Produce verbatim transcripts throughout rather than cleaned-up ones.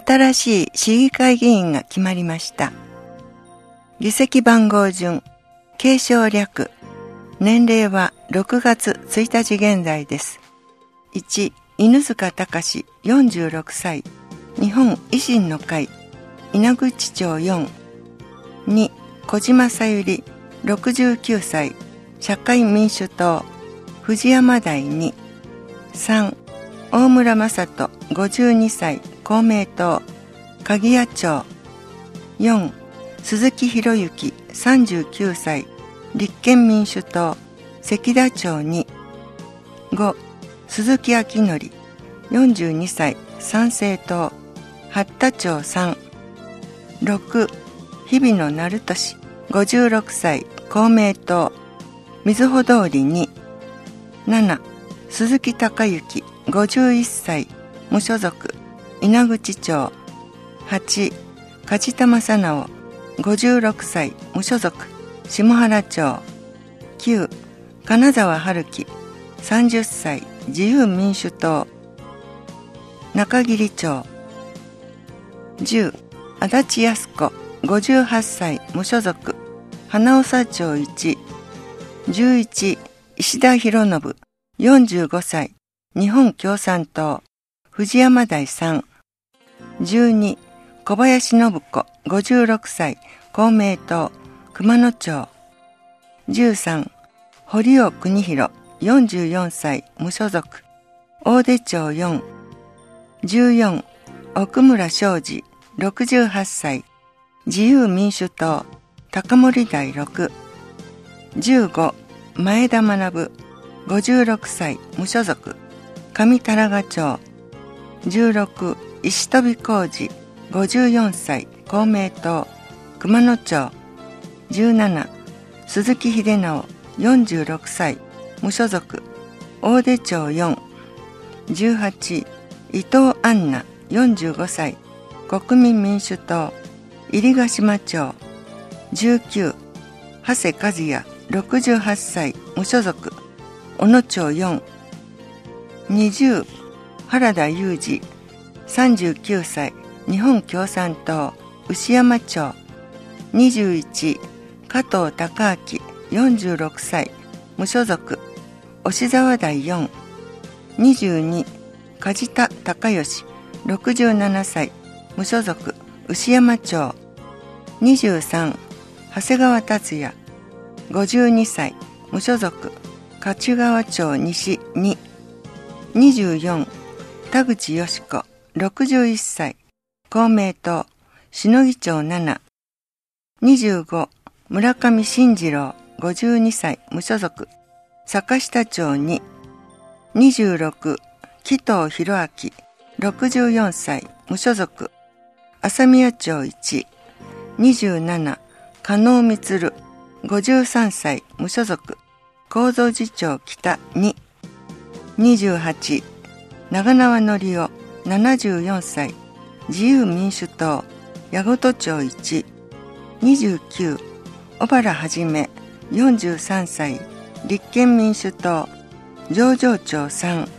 新しい市議会議員が決まりました。議席番号順、継承略、年齢はろくがつついたち現在です。いち、犬塚隆よんじゅうろくさい、日本維新の会、稲口町よん。に、小島さゆりろくじゅうきゅうさい、社会民主党、藤山台に。さん、大村正人ごじゅうにさい、公明党、鍵屋町。よん、鈴木博之さんじゅうきゅうさい、立憲民主党、関田町に。ご、鈴木明則よんじゅうにさい、参政党、八田町さん。ろく、日比野成俊ごじゅうろくさい、公明党、瑞穂通りに。なな、鈴木孝之ごじゅういっさい、無所属、稲口町。はち、梶田正直ごじゅうろくさい、無所属、下原町。きゅう、金沢春樹さんじゅっさい、自由民主党、中桐町。じゅう、足立康子ごじゅうはっさい、無所属、花長町いち。じゅういち、石田博信よんじゅうごさい、日本共産党、藤山台さん。じゅうに、小林信子ごじゅうろくさい、公明党、熊野町。じゅうさん、堀尾邦弘よんじゅうよんさい、無所属、大手町よん。じゅうよん、奥村昌司ろくじゅうはっさい、自由民主党、高森台ろく。じゅうご、前田学ごじゅうろくさい、無所属、上多良賀町。じゅうろく、石飛浩二ごじゅうよんさい、公明党、熊野町。じゅうなな、鈴木秀直よんじゅうろくさい、無所属、大手町よん。じゅうはち、伊藤杏奈よんじゅうごさい、国民民主党、入ヶ島町。じゅうきゅう、長谷和也ろくじゅうはっさい、無所属、小野町よん。にじゅう、原田裕二さんじゅうきゅうさい、日本共産党、牛山町。にじゅういち、加藤孝明よんじゅうろくさい、無所属、押沢台よん。にじゅうに、梶田隆義ろくじゅうななさい、無所属、牛山町。にじゅうさん、長谷川達也ごじゅうにさい、無所属、勝川町西に。にじゅうよん、田口よし子ろくじゅういっさい、公明党、篠木町なな。にじゅうご、村上信次郎ごじゅうにさい、無所属、坂下町に。にじゅうろく、紀藤博明ろくじゅうよんさい、無所属、朝宮町いち。にじゅうなな、加納満ごじゅうさんさい、無所属、高蔵寺町北に。にじゅうはち、長縄則夫ななじゅうよんさい、自由民主党、矢事町いち。にじゅうきゅう、小原はじめよんじゅうさんさい、立憲民主党、上条町さん。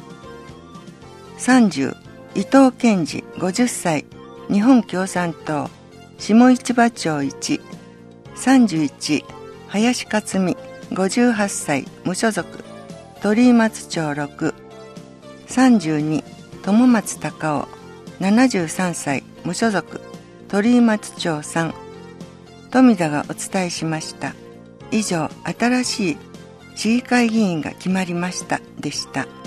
さんじゅう、伊藤健二ごじゅっさい、日本共産党、下市場町いち。さんじゅういち、林克美ごじゅうはっさい、無所属、鳥居松町ろく。さんじゅうに、友松隆夫ななじゅうさんさい、無所属、鳥居松町さん。富田がお伝えしました。以上、新しい市議会議員が決まりましたでした。